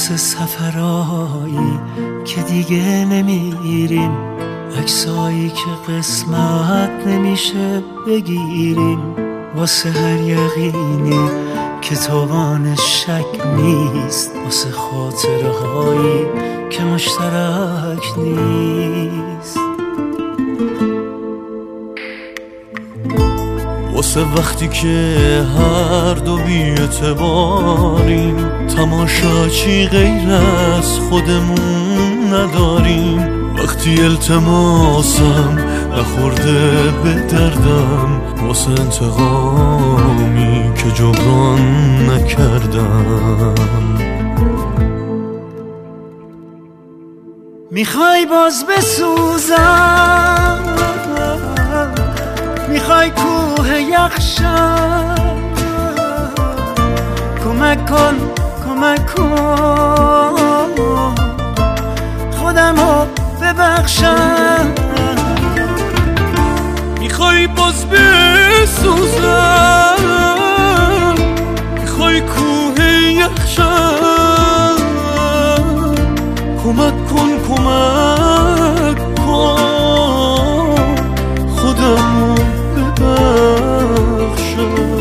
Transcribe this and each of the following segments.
واسه سفرهایی که دیگه نمیریم، عکسایی که قسمت نمیشه بگیریم، واسه هر یقینی که توانش شک نیست، واسه خاطرهایی که مشترک نیست، واسه وقتی که هر دو بی‌اعتباریم، تماشاچی غیر از خودمون نداریم، وقتی التماسم نخورده به دردم، واسه انتقامی که جبران نکردم. میخوای باز بسوزم، میخوای کوه یخشم، کمک کن کمک کن خودمو ببخشم. میخوای باز بسوزم، میخوای کوه یخشم، کمک کن کمک کن خودمو ببخشم.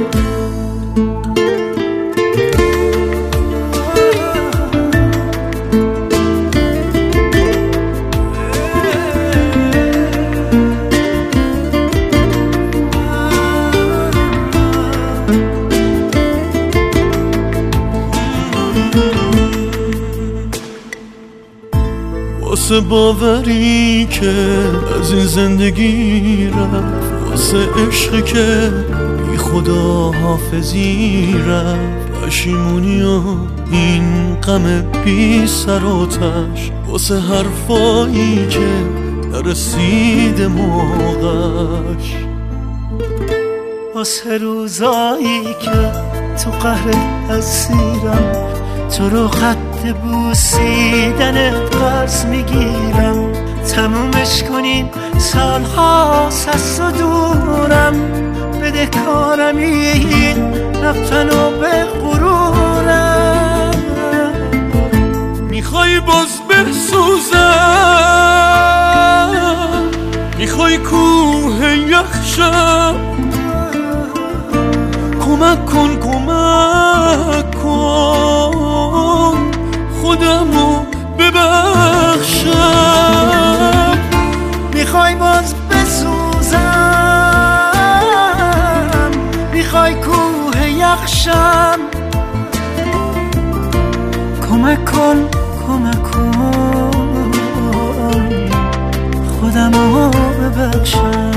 واسه باوری که از این زندگی رفت، واسه عشقی که بی خدا حافظی رفت، پشیمونی و این غم بی سر و تش، واسه حرفایی که نرسیده موقعش، واسه روزایی که تو قهر اسیرم، تو رو خط بوسیدن قرض میگیرم، تمومش کنیم سالهاست از تو دورم، بده کارم این رفتن و به غرورم. میخوای باز بسوزم، میخوای کوه یخشم، کمک کن کمک کن خودمو ببخشم. میخوای باز بسوزم، میخوای کوه یخشم، کمک کن کمک کن خودمو ببخشم.